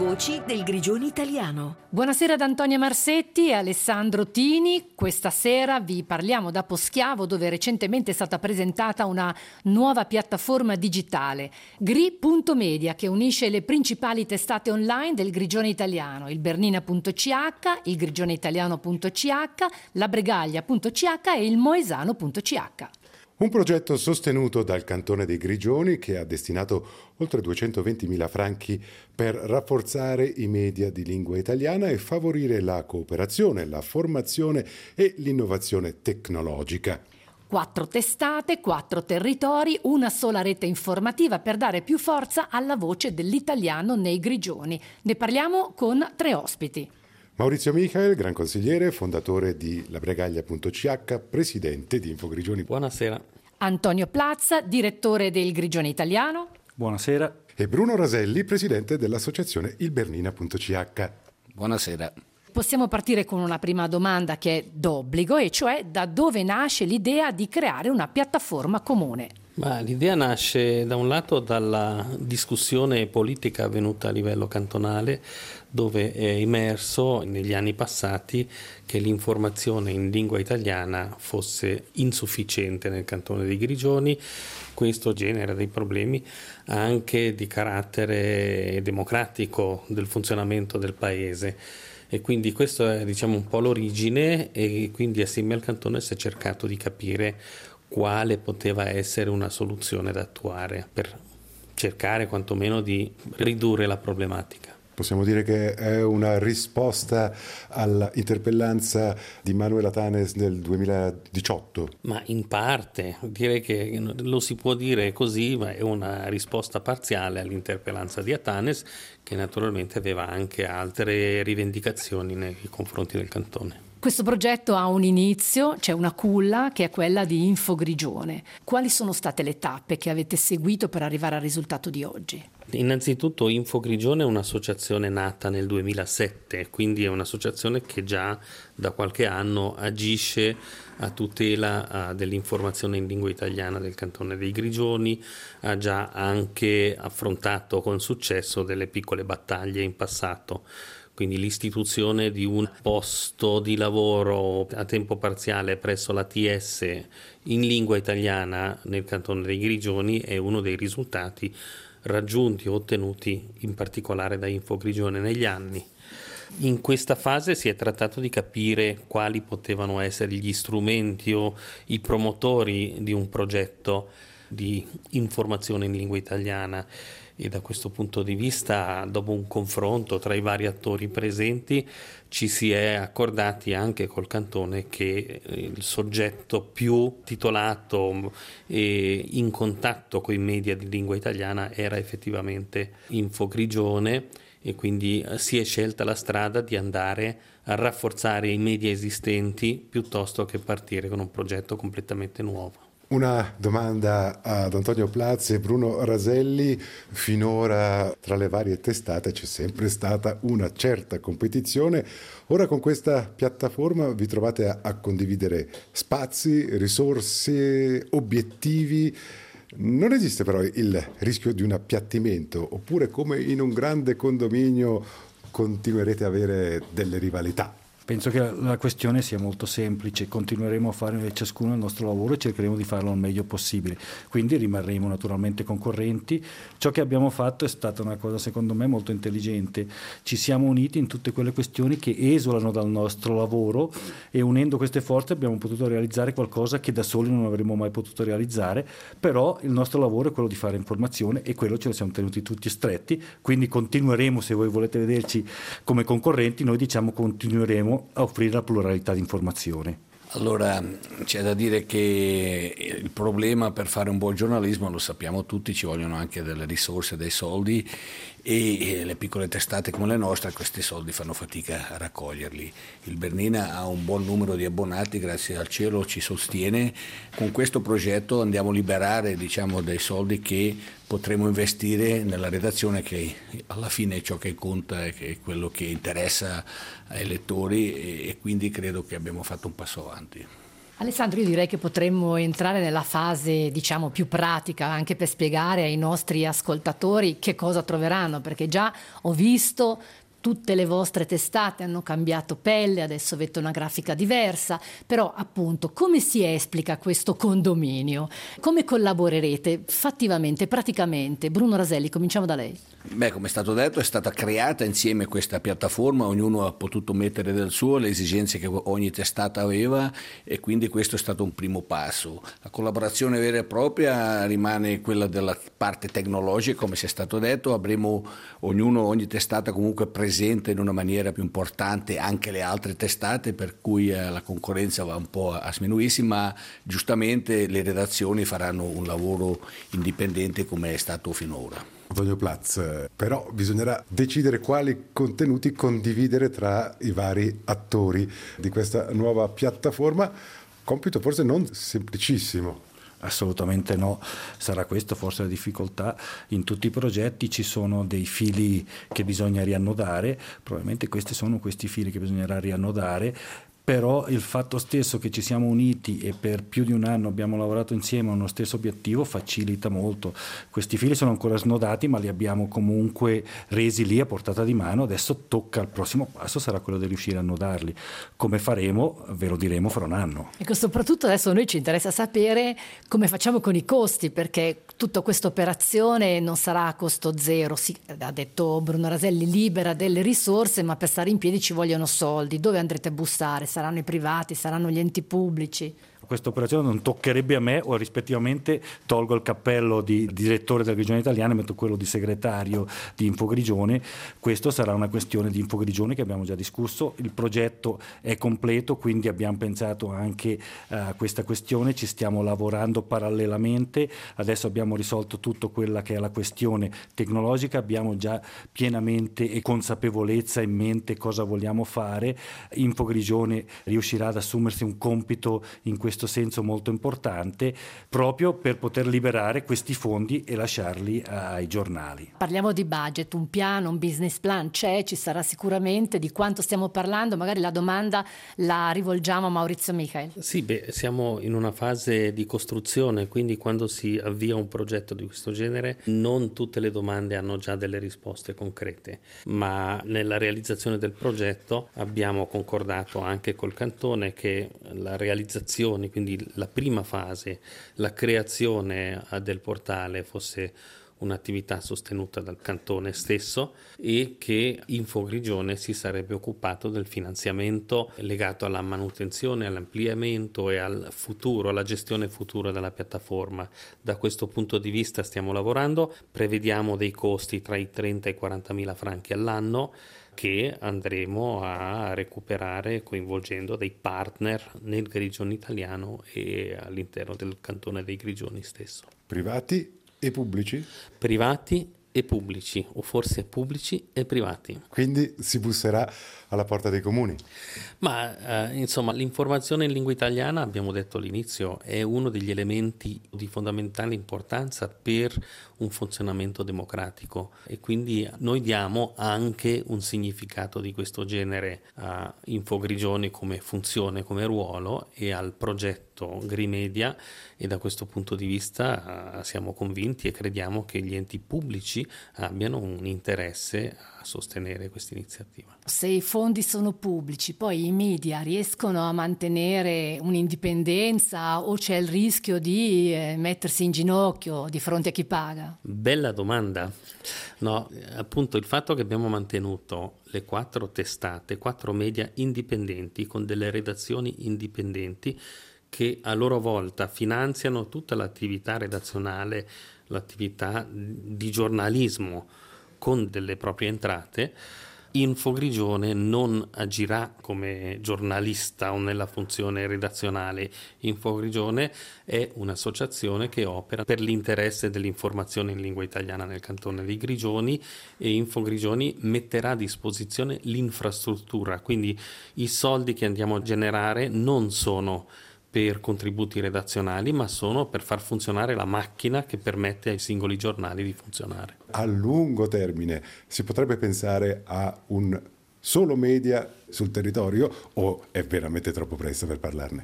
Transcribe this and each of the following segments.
Voci del Grigione Italiano. Buonasera ad Antonia Marsetti e Alessandro Tini. Questa sera vi parliamo da Poschiavo, dove recentemente è stata presentata una nuova piattaforma digitale, Gri.media, che unisce le principali testate online del Grigione Italiano, il Bernina.ch, il grigioneitaliano.ch, la Bregaglia.ch e il Moesano.ch. Un progetto sostenuto dal Cantone dei Grigioni che ha destinato oltre 220.000 franchi per rafforzare i media di lingua italiana e favorire la cooperazione, la formazione e l'innovazione tecnologica. 4 testate, 4 territori, una sola rete informativa per dare più forza alla voce dell'italiano nei Grigioni. Ne parliamo con 3 ospiti. Maurizio Michael, gran consigliere, fondatore di labregaglia.ch, presidente di Infogrigioni. Buonasera. Antonio Plazza, direttore del Grigione Italiano. Buonasera. E Bruno Raselli, presidente dell'associazione ilbernina.ch. Buonasera. Possiamo partire con una prima domanda che è d'obbligo, e cioè da dove nasce l'idea di creare una piattaforma comune? L'idea nasce da un lato dalla discussione politica avvenuta a livello cantonale, dove è emerso negli anni passati che l'informazione in lingua italiana fosse insufficiente nel Cantone dei Grigioni. Questo genera dei problemi anche di carattere democratico del funzionamento del paese. E quindi questo è un po' l'origine, e quindi assieme al Cantone si è cercato di capire quale poteva essere una soluzione da attuare per cercare quantomeno di ridurre la problematica. Possiamo dire che è una risposta all'interpellanza di Manuela Tanes del 2018? Ma in parte, direi che lo si può dire così, ma è una risposta parziale all'interpellanza di Tanes, che naturalmente aveva anche altre rivendicazioni nei confronti del Cantone. Questo progetto ha un inizio, c'è una culla che è quella di Infogrigione. Quali sono state le tappe che avete seguito per arrivare al risultato di oggi? Innanzitutto Infogrigione è un'associazione nata nel 2007, quindi è un'associazione che già da qualche anno agisce a tutela dell'informazione in lingua italiana del Cantone dei Grigioni, ha già anche affrontato con successo delle piccole battaglie in passato. Quindi l'istituzione di un posto di lavoro a tempo parziale presso l'ATS in lingua italiana nel Cantone dei Grigioni è uno dei risultati raggiunti o ottenuti in particolare da Infogrigione negli anni. In questa fase si è trattato di capire quali potevano essere gli strumenti o i promotori di un progetto di informazione in lingua italiana, e da questo punto di vista, dopo un confronto tra i vari attori presenti, ci si è accordati anche col Cantone che il soggetto più titolato e in contatto con i media di lingua italiana era effettivamente Infogrigione, e quindi si è scelta la strada di andare a rafforzare i media esistenti piuttosto che partire con un progetto completamente nuovo. Una domanda ad Antonio Plazzi e Bruno Raselli. Finora tra le varie testate c'è sempre stata una certa competizione. Ora con questa piattaforma vi trovate a condividere spazi, risorse, obiettivi. Non esiste però il rischio di un appiattimento, oppure come in un grande condominio continuerete a avere delle rivalità? Penso che la questione sia molto semplice: continueremo a fare ciascuno il nostro lavoro e cercheremo di farlo al meglio possibile, quindi rimarremo naturalmente concorrenti. Ciò che abbiamo fatto è stata una cosa secondo me molto intelligente: ci siamo uniti in tutte quelle questioni che esulano dal nostro lavoro, e unendo queste forze abbiamo potuto realizzare qualcosa che da soli non avremmo mai potuto realizzare. Però il nostro lavoro è quello di fare informazione, e quello ce lo siamo tenuti tutti stretti, quindi continueremo. Se voi volete vederci come concorrenti, noi continueremo a offrire la pluralità di informazioni. Allora, c'è da dire che il problema per fare un buon giornalismo, lo sappiamo tutti, ci vogliono anche delle risorse, dei soldi, e le piccole testate come le nostre questi soldi fanno fatica a raccoglierli. Il Bernina ha un buon numero di abbonati, grazie al cielo ci sostiene. Con questo progetto andiamo a liberare dei soldi che potremo investire nella redazione, che alla fine è ciò che conta e che è quello che interessa ai lettori, e quindi credo che abbiamo fatto un passo avanti. Alessandro, io direi che potremmo entrare nella fase, diciamo, più pratica, anche per spiegare ai nostri ascoltatori che cosa troveranno, perché già ho visto tutte le vostre testate hanno cambiato pelle, adesso avete una grafica diversa, però appunto come si esplica questo condominio? Come collaborerete fattivamente, praticamente? Bruno Raselli, cominciamo da lei. Come è stato detto, è stata creata insieme questa piattaforma, ognuno ha potuto mettere del suo le esigenze che ogni testata aveva e quindi questo è stato un primo passo. La collaborazione vera e propria rimane quella della parte tecnologica, come si è stato detto, avremo ogni testata comunque presente in una maniera più importante anche le altre testate, per cui la concorrenza va un po' a sminuirsi, ma giustamente le redazioni faranno un lavoro indipendente come è stato finora. Antonio Platz, però bisognerà decidere quali contenuti condividere tra i vari attori di questa nuova piattaforma, compito forse non semplicissimo. Assolutamente no, sarà questa forse la difficoltà. In tutti i progetti ci sono dei fili che bisogna riannodare, probabilmente questi fili che bisognerà riannodare. Però il fatto stesso che ci siamo uniti e per più di un anno abbiamo lavorato insieme a uno stesso obiettivo facilita molto. Questi fili sono ancora snodati, ma li abbiamo comunque resi lì a portata di mano. Adesso tocca, il prossimo passo sarà quello di riuscire a nodarli. Come faremo? Ve lo diremo fra un anno. Ecco, soprattutto adesso a noi ci interessa sapere come facciamo con i costi, perché tutta questa operazione non sarà a costo zero. Sì, ha detto Bruno Raselli, libera delle risorse, ma per stare in piedi ci vogliono soldi. Dove andrete a bussare? Saranno i privati, saranno gli enti pubblici? Questa operazione non toccherebbe a me, o rispettivamente tolgo il cappello di direttore del Grigione Italiano e metto quello di segretario di Infogrigione. Questo sarà una questione di Infogrigione che abbiamo già discusso. Il progetto è completo, quindi abbiamo pensato anche a questa questione, ci stiamo lavorando parallelamente. Adesso abbiamo risolto tutto quella che è la questione tecnologica, abbiamo già pienamente e consapevolezza in mente cosa vogliamo fare. Infogrigione riuscirà ad assumersi un compito in questo senso molto importante, proprio per poter liberare questi fondi e lasciarli ai giornali. Parliamo di budget, un piano, un business plan ci sarà sicuramente. Di quanto stiamo parlando? Magari la domanda la rivolgiamo a Maurizio Michael. Sì, siamo in una fase di costruzione, quindi quando si avvia un progetto di questo genere non tutte le domande hanno già delle risposte concrete, ma nella realizzazione del progetto abbiamo concordato anche col Cantone che la realizzazione, quindi la prima fase, la creazione del portale fosse un'attività sostenuta dal Cantone stesso e che Infogrigione si sarebbe occupato del finanziamento legato alla manutenzione, all'ampliamento e al futuro, alla gestione futura della piattaforma. Da questo punto di vista stiamo lavorando, prevediamo dei costi tra i 30 e i 40 mila franchi all'anno che andremo a recuperare coinvolgendo dei partner nel Grigione Italiano e all'interno del Cantone dei Grigioni stesso. Privati e pubblici? Privati e pubblici, o forse pubblici e privati. Quindi si busserà alla porta dei comuni. Ma insomma, l'informazione in lingua italiana, abbiamo detto all'inizio, è uno degli elementi di fondamentale importanza per un funzionamento democratico e quindi noi diamo anche un significato di questo genere a Infogrigione come funzione, come ruolo e al progetto Grimedia, e da questo punto di vista siamo convinti e crediamo che gli enti pubblici abbiano un interesse a sostenere questa iniziativa. Se i fondi sono pubblici, poi i media riescono a mantenere un'indipendenza o c'è il rischio di mettersi in ginocchio di fronte a chi paga? Bella domanda. No, appunto il fatto che abbiamo mantenuto le 4 testate, 4 media indipendenti con delle redazioni indipendenti che a loro volta finanziano tutta l'attività redazionale, l'attività di giornalismo con delle proprie entrate. Infogrigione non agirà come giornalista o nella funzione redazionale. Infogrigione è un'associazione che opera per l'interesse dell'informazione in lingua italiana nel Cantone dei Grigioni e Infogrigioni metterà a disposizione l'infrastruttura, quindi i soldi che andiamo a generare non sono per contributi redazionali, ma sono per far funzionare la macchina che permette ai singoli giornali di funzionare. A lungo termine si potrebbe pensare a un solo media sul territorio o è veramente troppo presto per parlarne?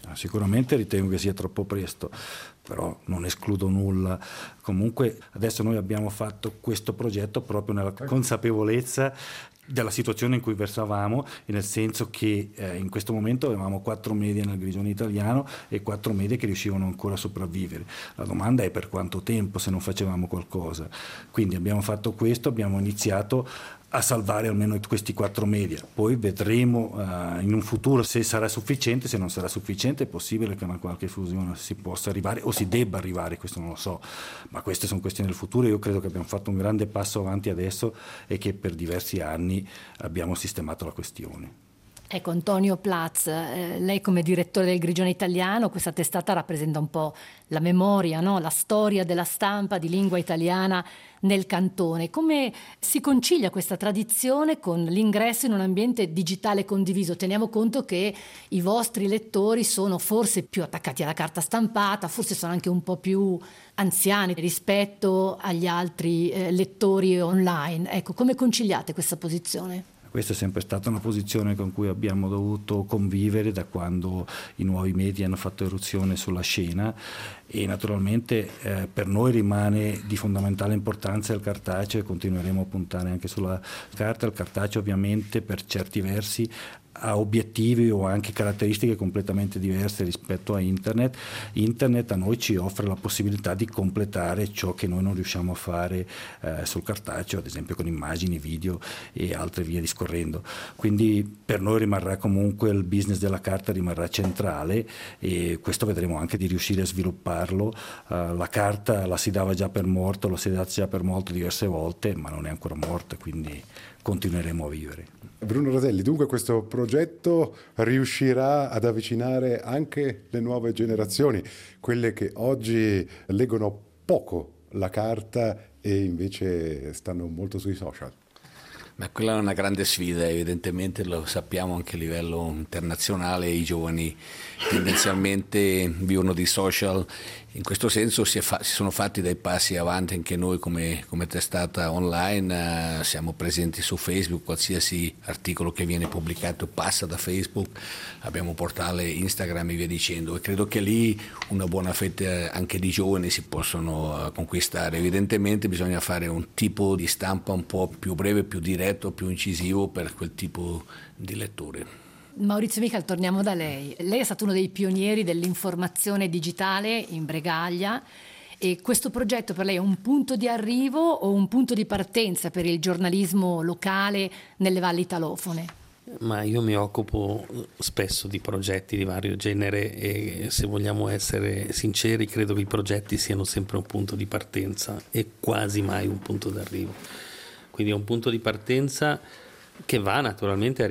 Sicuramente ritengo che sia troppo presto, però non escludo nulla. Comunque adesso noi abbiamo fatto questo progetto proprio nella consapevolezza della situazione in cui versavamo, e nel senso che in questo momento avevamo 4 media nel Grigione italiano e 4 media che riuscivano ancora a sopravvivere. La domanda è per quanto tempo, se non facevamo qualcosa. Quindi abbiamo fatto questo, abbiamo iniziato a salvare almeno questi 4 media, poi vedremo in un futuro se sarà sufficiente. Se non sarà sufficiente è possibile che a una qualche fusione si possa arrivare o si debba arrivare, questo non lo so, ma queste sono questioni del futuro. Io credo che abbiamo fatto un grande passo avanti adesso e che per diversi anni abbiamo sistemato la questione. Ecco, Antonio Platz, lei come direttore del Grigione italiano, questa testata rappresenta un po' la memoria, no? La storia della stampa di lingua italiana nel cantone. Come si concilia questa tradizione con l'ingresso in un ambiente digitale condiviso? Teniamo conto che i vostri lettori sono forse più attaccati alla carta stampata, forse sono anche un po' più anziani rispetto agli altri lettori online. Ecco, come conciliate questa posizione? Questa è sempre stata una posizione con cui abbiamo dovuto convivere da quando i nuovi media hanno fatto eruzione sulla scena, e naturalmente per noi rimane di fondamentale importanza il cartaceo e continueremo a puntare anche sulla carta. Il cartaceo ovviamente per certi versi ha obiettivi o anche caratteristiche completamente diverse rispetto a internet. Internet a noi ci offre la possibilità di completare ciò che noi non riusciamo a fare sul cartaceo, ad esempio con immagini, video e altre via discorrendo. Quindi per noi rimarrà comunque il business della carta, rimarrà centrale, e questo vedremo anche di riuscire a svilupparlo. La carta la si dava già per morto, lo si è data già per morto diverse volte, ma non è ancora morta, quindi continueremo a vivere. Bruno Raselli, dunque questo progetto riuscirà ad avvicinare anche le nuove generazioni, quelle che oggi leggono poco la carta e invece stanno molto sui social? Ma quella è una grande sfida, evidentemente lo sappiamo anche a livello internazionale, i giovani tendenzialmente vivono di social. In questo senso si sono fatti dei passi avanti anche noi come testata online, siamo presenti su Facebook, qualsiasi articolo che viene pubblicato passa da Facebook, abbiamo un portale Instagram e via dicendo, e credo che lì una buona fetta anche di giovani si possono conquistare. Evidentemente bisogna fare un tipo di stampa un po' più breve, più diretto, più incisivo per quel tipo di lettore. Maurizio Michel, torniamo da lei. Lei è stato uno dei pionieri dell'informazione digitale in Bregaglia, e questo progetto per lei è un punto di arrivo o un punto di partenza per il giornalismo locale nelle valli italofone? Ma io mi occupo spesso di progetti di vario genere e, se vogliamo essere sinceri, credo che i progetti siano sempre un punto di partenza e quasi mai un punto d'arrivo. Quindi è un punto di partenza che va naturalmente a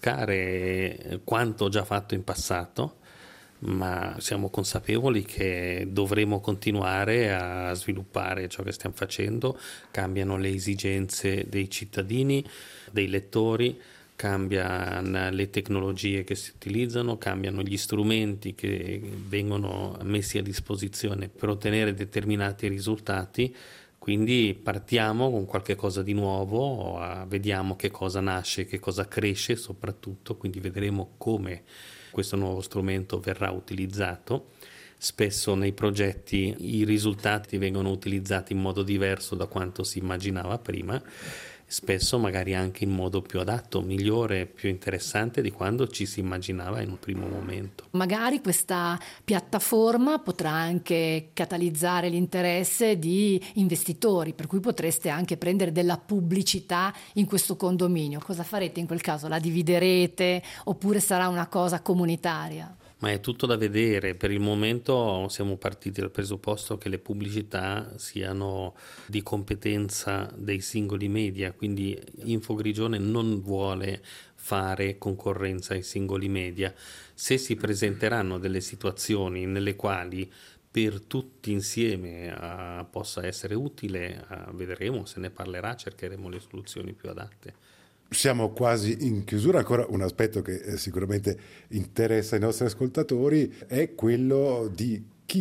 ripescare quanto già fatto in passato, ma siamo consapevoli che dovremo continuare a sviluppare ciò che stiamo facendo. Cambiano le esigenze dei cittadini, dei lettori, cambiano le tecnologie che si utilizzano, cambiano gli strumenti che vengono messi a disposizione per ottenere determinati risultati. Quindi partiamo con qualche cosa di nuovo, vediamo che cosa nasce, che cosa cresce soprattutto, quindi vedremo come questo nuovo strumento verrà utilizzato. Spesso nei progetti i risultati vengono utilizzati in modo diverso da quanto si immaginava prima, spesso magari anche in modo più adatto, migliore, più interessante di quando ci si immaginava in un primo momento. Magari questa piattaforma potrà anche catalizzare l'interesse di investitori, per cui potreste anche prendere della pubblicità in questo condominio. Cosa farete in quel caso? La dividerete oppure sarà una cosa comunitaria? Ma è tutto da vedere. Per il momento siamo partiti dal presupposto che le pubblicità siano di competenza dei singoli media, quindi Infogrigione non vuole fare concorrenza ai singoli media. Se si presenteranno delle situazioni nelle quali per tutti insieme possa essere utile, vedremo, se ne parlerà, cercheremo le soluzioni più adatte. Siamo quasi in chiusura, ancora un aspetto che sicuramente interessa i nostri ascoltatori è quello di chi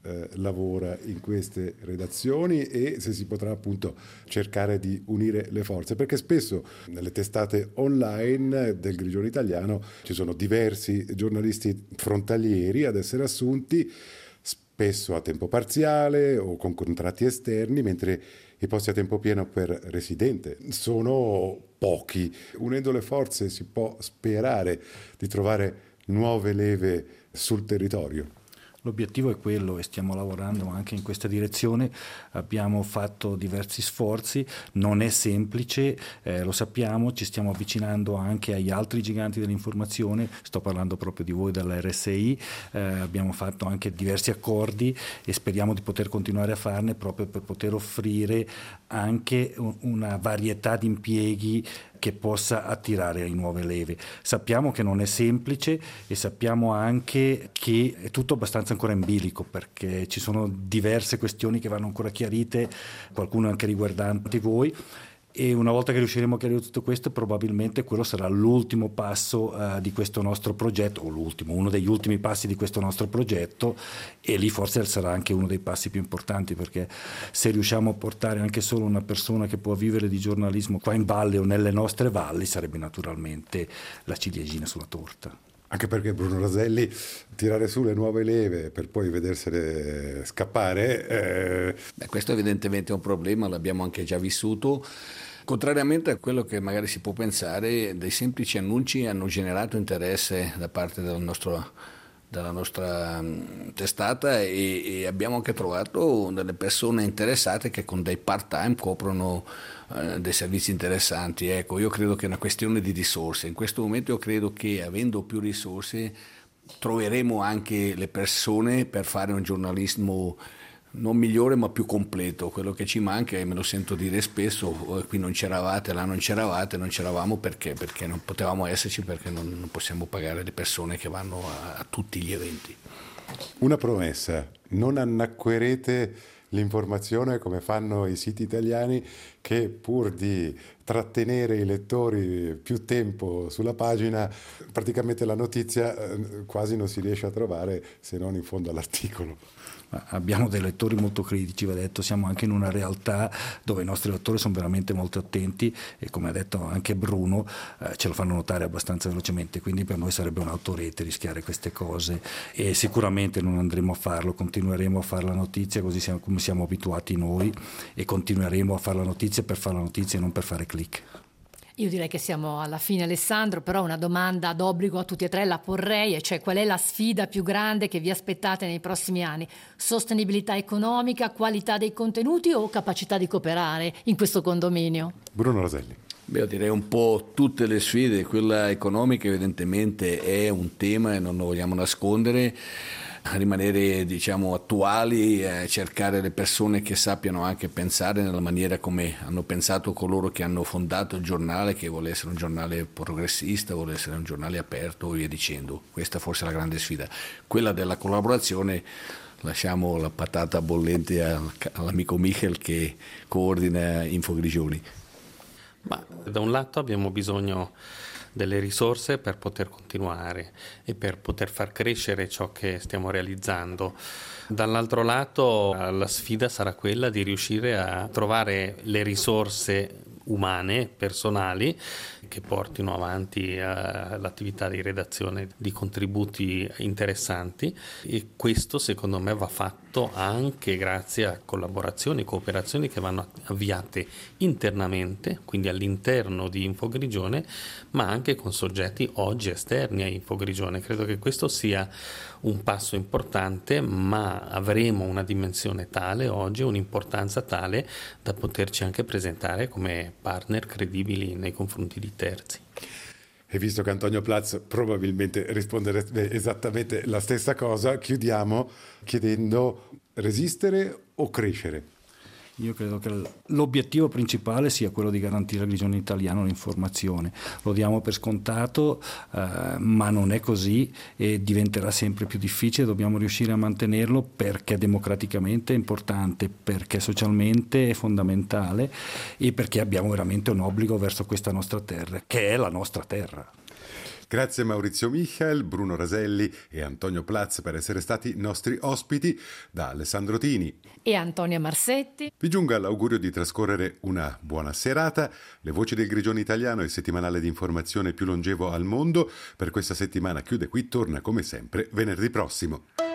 lavora in queste redazioni e se si potrà appunto cercare di unire le forze, perché spesso nelle testate online del Grigione Italiano ci sono diversi giornalisti frontalieri ad essere assunti, spesso a tempo parziale o con contratti esterni, mentre i posti a tempo pieno per residente sono pochi. Unendo le forze si può sperare di trovare nuove leve sul territorio. L'obiettivo è quello e stiamo lavorando anche in questa direzione, abbiamo fatto diversi sforzi, non è semplice, lo sappiamo, ci stiamo avvicinando anche agli altri giganti dell'informazione, sto parlando proprio di voi della RSI, abbiamo fatto anche diversi accordi e speriamo di poter continuare a farne proprio per poter offrire anche una varietà di impieghi che possa attirare le nuove leve. Sappiamo che non è semplice e sappiamo anche che è tutto abbastanza ancora in bilico, perché ci sono diverse questioni che vanno ancora chiarite, qualcuno anche riguardanti voi, e una volta che riusciremo a chiarire tutto questo probabilmente quello sarà l'ultimo passo di questo nostro progetto, o uno degli ultimi passi di questo nostro progetto, e lì forse sarà anche uno dei passi più importanti, perché se riusciamo a portare anche solo una persona che può vivere di giornalismo qua in valle o nelle nostre valli, sarebbe naturalmente la ciliegina sulla torta. Anche perché Bruno Raselli tirare su le nuove leve per poi vedersele scappare questo evidentemente è un problema, l'abbiamo anche già vissuto. Contrariamente a quello che magari si può pensare, dei semplici annunci hanno generato interesse da parte della nostra testata e abbiamo anche trovato delle persone interessate che con dei part-time coprono dei servizi interessanti. Ecco, io credo che è una questione di risorse. In questo momento io credo che avendo più risorse troveremo anche le persone per fare un giornalismo non migliore ma più completo. Quello che ci manca, e me lo sento dire spesso, qui non c'eravate, là non c'eravate, non c'eravamo perché non potevamo esserci, perché non possiamo pagare le persone che vanno a tutti gli eventi. Una promessa: non annacquerete l'informazione come fanno i siti italiani, che pur di trattenere i lettori più tempo sulla pagina, praticamente la notizia quasi non si riesce a trovare se non in fondo all'articolo. Abbiamo dei lettori molto critici, va detto, siamo anche in una realtà dove i nostri lettori sono veramente molto attenti e, come ha detto anche Bruno, ce lo fanno notare abbastanza velocemente, quindi per noi sarebbe un'autorete rischiare queste cose e sicuramente non andremo a farlo, continueremo a fare la notizia così come siamo abituati noi e continueremo a fare la notizia per fare la notizia e non per fare click. Io direi che siamo alla fine, Alessandro, però una domanda d'obbligo a tutti e tre la porrei, e cioè: qual è la sfida più grande che vi aspettate nei prossimi anni? Sostenibilità economica, qualità dei contenuti o capacità di cooperare in questo condominio? Bruno Raselli. Io direi un po' tutte le sfide. Quella economica evidentemente è un tema e non lo vogliamo nascondere. Rimanere attuali, cercare le persone che sappiano anche pensare nella maniera come hanno pensato coloro che hanno fondato il giornale, che vuole essere un giornale progressista, vuole essere un giornale aperto e via dicendo. Questa forse è la grande sfida. Quella della collaborazione lasciamo la patata bollente all'amico Michel che coordina Infogrigioni. Ma da un lato abbiamo bisogno delle risorse per poter continuare e per poter far crescere ciò che stiamo realizzando. Dall'altro lato la sfida sarà quella di riuscire a trovare le risorse umane, personali, che portino avanti l'attività di redazione di contributi interessanti, e questo secondo me va fatto anche grazie a collaborazioni, cooperazioni che vanno avviate internamente, quindi all'interno di Infogrigione, ma anche con soggetti oggi esterni a Infogrigione. Credo che questo sia un passo importante, ma avremo una dimensione tale oggi, un'importanza tale da poterci anche presentare come partner credibili nei confronti di terzi. E visto che Antonio Platz probabilmente risponderebbe esattamente la stessa cosa, chiudiamo chiedendo: resistere o crescere? Io credo che l'obiettivo principale sia quello di garantire al Grigione Italiano l'informazione. Lo diamo per scontato, ma non è così e diventerà sempre più difficile. Dobbiamo riuscire a mantenerlo perché democraticamente è importante, perché socialmente è fondamentale e perché abbiamo veramente un obbligo verso questa nostra terra, che è la nostra terra. Grazie a Maurizio Michael, Bruno Raselli e Antonio Platz per essere stati nostri ospiti. Da Alessandro Tini e Antonia Marsetti vi giunga l'augurio di trascorrere una buona serata. Le Voci del Grigione Italiano, il settimanale di informazione più longevo al mondo, per questa settimana chiude qui, torna come sempre venerdì prossimo.